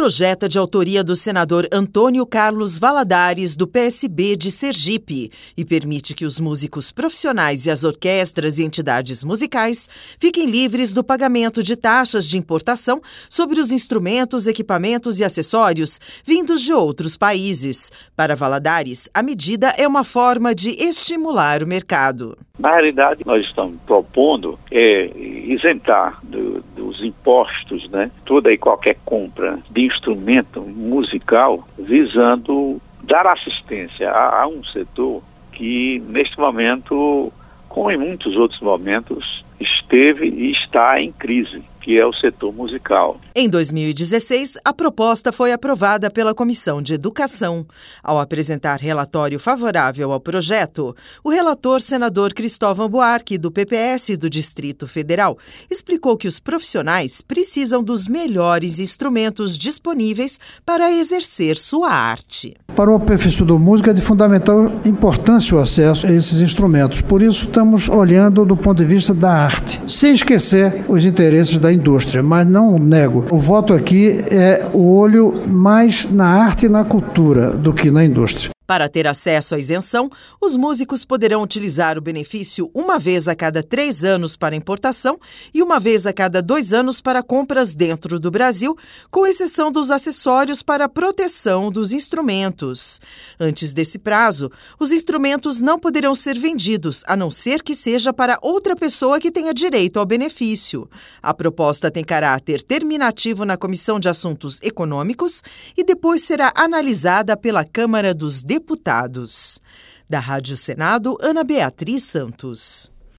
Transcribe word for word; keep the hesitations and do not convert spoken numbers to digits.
projeto é de autoria do senador Antônio Carlos Valadares, do P S B de Sergipe, e permite que os músicos profissionais e as orquestras e entidades musicais fiquem livres do pagamento de taxas de importação sobre os instrumentos, equipamentos e acessórios vindos de outros países. Para Valadares, a medida é uma forma de estimular o mercado. Na realidade, nós estamos propondo é, isentar do, dos impostos, né, toda e qualquer compra de instrumento musical, visando dar assistência a, a um setor que, neste momento, como em muitos outros momentos, esteve e está em crise, que é o setor musical. Em dois mil e dezesseis, a proposta foi aprovada pela Comissão de Educação. Ao apresentar relatório favorável ao projeto, o relator senador Cristóvão Buarque, do P P S do Distrito Federal, explicou que os profissionais precisam dos melhores instrumentos disponíveis para exercer sua arte. Para o aperfeiçoador músico é de fundamental importância o acesso a esses instrumentos. Por isso, estamos olhando do ponto de vista da arte, sem esquecer os interesses da indústria, mas não nego. O voto aqui é o olho mais na arte e na cultura do que na indústria. Para ter acesso à isenção, os músicos poderão utilizar o benefício uma vez a cada três anos para importação e uma vez a cada dois anos para compras dentro do Brasil, com exceção dos acessórios para a proteção dos instrumentos. Antes desse prazo, os instrumentos não poderão ser vendidos, a não ser que seja para outra pessoa que tenha direito ao benefício. A proposta tem caráter terminativo na Comissão de Assuntos Econômicos e depois será analisada pela Câmara dos Deputados. Da Rádio Senado, Ana Beatriz Santos.